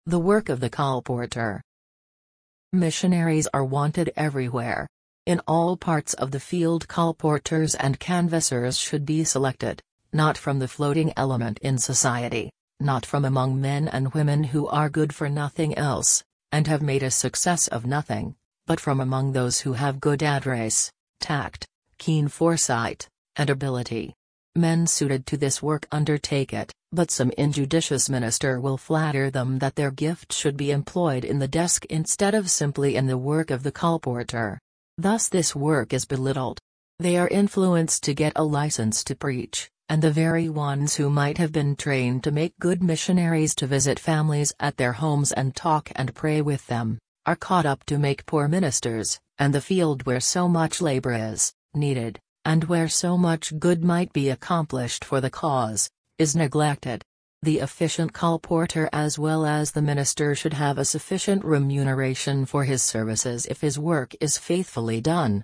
The work of the colporteur. Missionaries are wanted everywhere. In all parts of the field, colporteurs and canvassers should be selected, not from the floating element in society, not from among men and women who are good for nothing else, and have made a success of nothing, but from among those who have good address, tact, keen foresight, and ability. Men suited to this work undertake it, but some injudicious minister will flatter them that their gift should be employed in the desk instead of simply in the work of the colporteur. Thus this work is belittled. They are influenced to get a license to preach, and the very ones who might have been trained to make good missionaries to visit families at their homes and talk and pray with them, are caught up to make poor ministers, and the field where so much labor is needed, and where so much good might be accomplished for the cause, is neglected. The efficient colporteur as well as the minister should have a sufficient remuneration for his services if his work is faithfully done.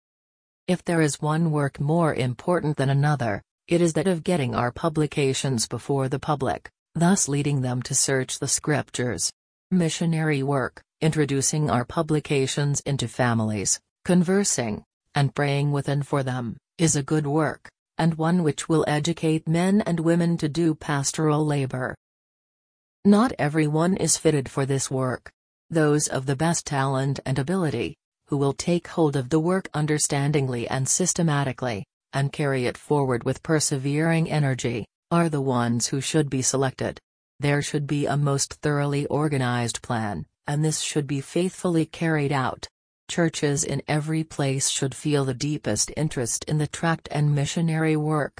If there is one work more important than another, it is that of getting our publications before the public, thus leading them to search the scriptures. Missionary work, introducing our publications into families, conversing, and praying with and for them, is a good work, and one which will educate men and women to do pastoral labor. Not everyone is fitted for this work. Those of the best talent and ability, who will take hold of the work understandingly and systematically, and carry it forward with persevering energy, are the ones who should be selected. There should be a most thoroughly organized plan, and this should be faithfully carried out. Churches in every place should feel the deepest interest in the tract and missionary work.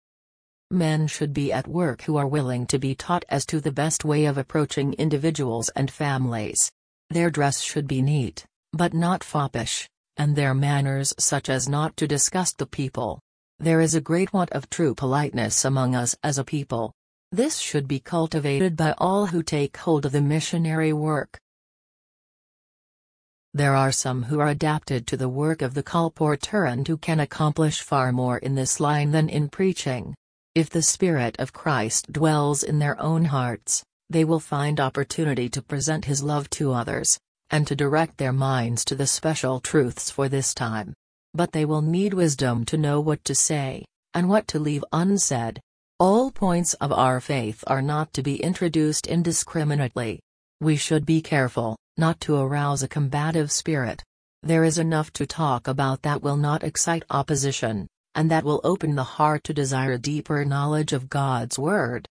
Men should be at work who are willing to be taught as to the best way of approaching individuals and families. Their dress should be neat, but not foppish, and their manners such as not to disgust the people. There is a great want of true politeness among us as a people. This should be cultivated by all who take hold of the missionary work. There are some who are adapted to the work of the colporteur and who can accomplish far more in this line than in preaching. If the Spirit of Christ dwells in their own hearts, they will find opportunity to present His love to others, and to direct their minds to the special truths for this time. But they will need wisdom to know what to say, and what to leave unsaid. All points of our faith are not to be introduced indiscriminately. We should be careful not to arouse a combative spirit. There is enough to talk about that will not excite opposition, and that will open the heart to desire deeper knowledge of God's Word.